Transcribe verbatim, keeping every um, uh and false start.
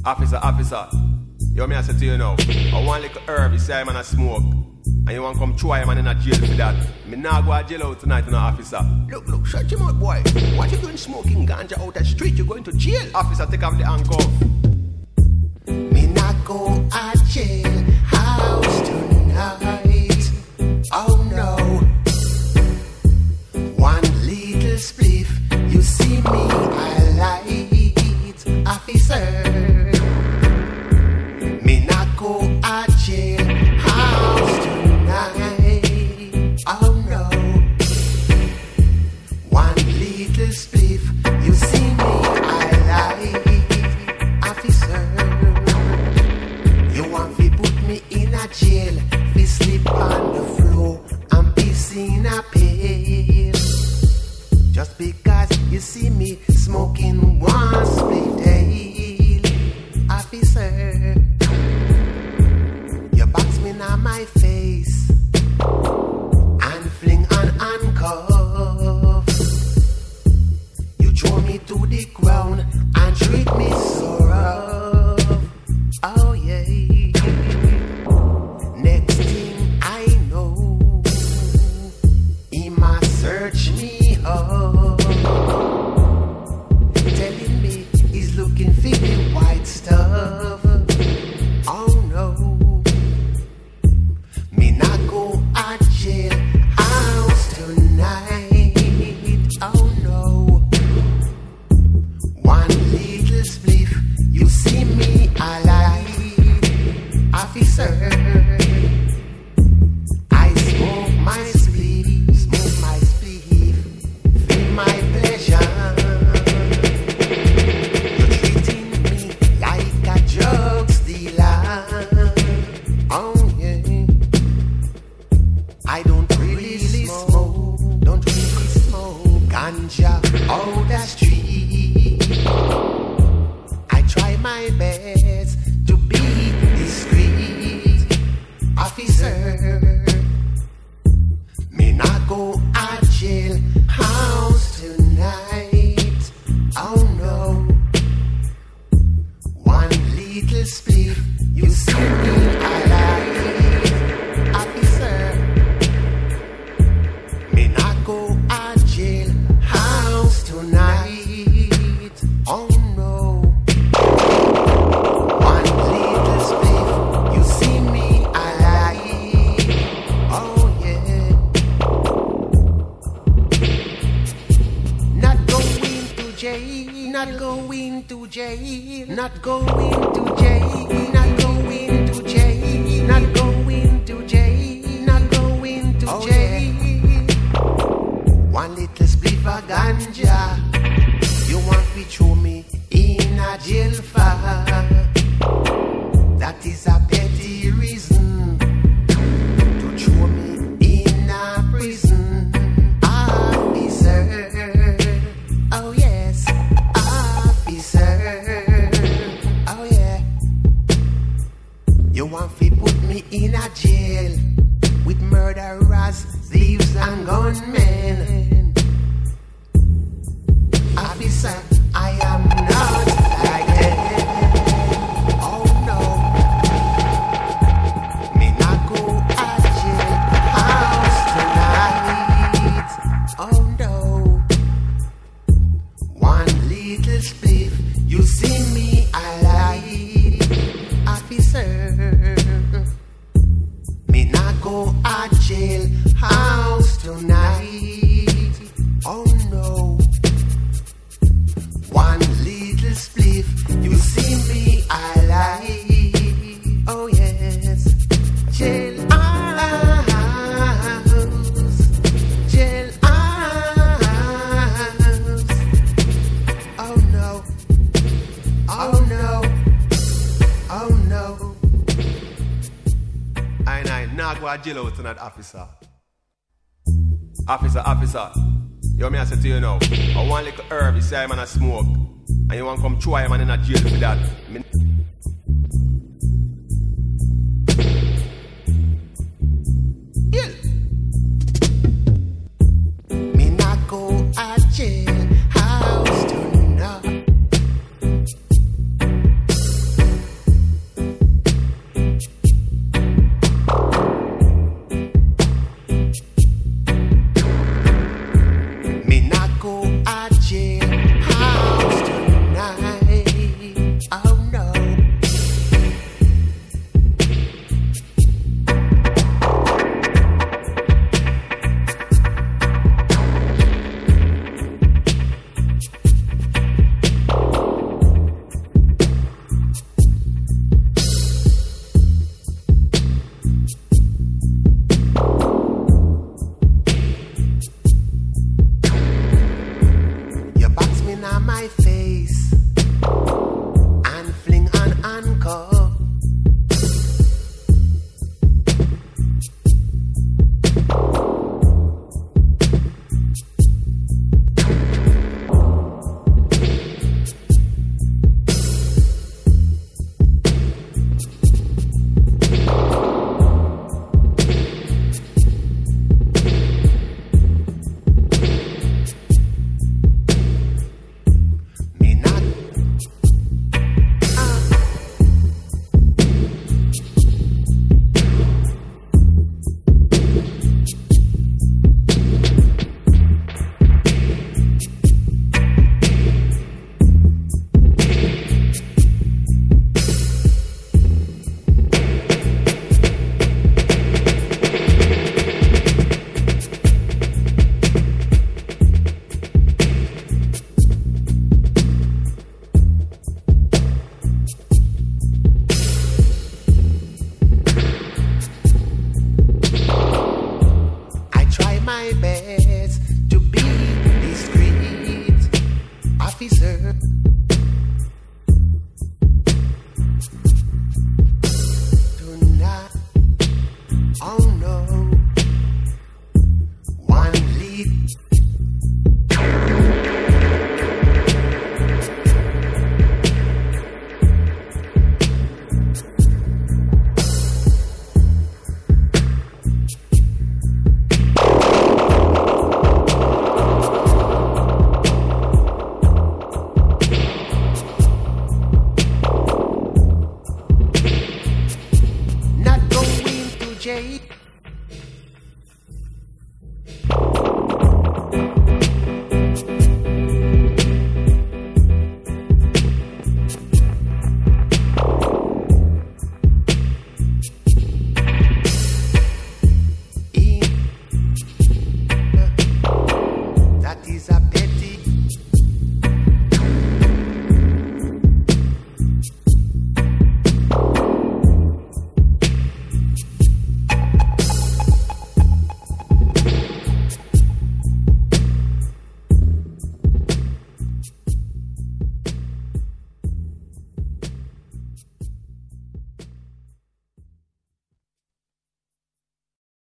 Officer, officer, yo me I say to you now, I want little herb, you say I'm a smoke. And you want to come try him and in a jail for that. Me nah go a jail out tonight, you know, officer. Look, look, shut him out, boy. What you doing smoking ganja out the street? You're going to jail. Officer, take off the handcuff. Me nah go a jail house tonight. Oh no. One little spliff, you see me, I light, officer. Me nah go a jail house tonight. Oh no. One little spliff, you see me, I like, officer. You want to put me in a jail, fi sleep on the floor and piss in a pail. Just because you see me smoking one split tail, officer. You box me on my face and fling an handcuff. You throw me to the ground and treat me so rough. Oh yeah. Next thing I know, he must search me up, telling me he's looking for the white stuff. Oh no. Me not go a jail house tonight. Oh no. One little spliff, you see me alive, officer. I smoke my spliff, smoke my spliff, feel my pleasure. You're treating me like a drug dealer. Oh yeah. I don't really smoke, don't really smoke ganja out the street. I try my best to be discreet, officer. Me not go a jail house tonight. Oh no. One little spliff, you see me alive, officer. Me not go a jail house tonight. Oh no. One little spliff, you see me alive. Oh yeah. Not going to jail, not going to jail, not going to jail, not going to jail, not going to jail, not going to jail. One little spliff of ganja, you want to throw me in a jail fire. That is a petty reason to throw me in a prison, officer. Oh yes, officer. Oh yeah. You want to put me in a jail with murderers, thieves and gunmen. Officer, I am not like them. Oh no. Me not go a jail house tonight. Oh no. One little spliff, you see me alive, officer. Me not go a jail house tonight. Oh no. One little spliff, you see me alive. Oh yes. Jail house, jail house. Oh no. Oh no. Oh no. I ain't I not go a jail out tonight, officer. Officer, officer, yo me I say to you now, I want little herb, you say I'm a smoke. And you want to come try him and in a jail for that. Me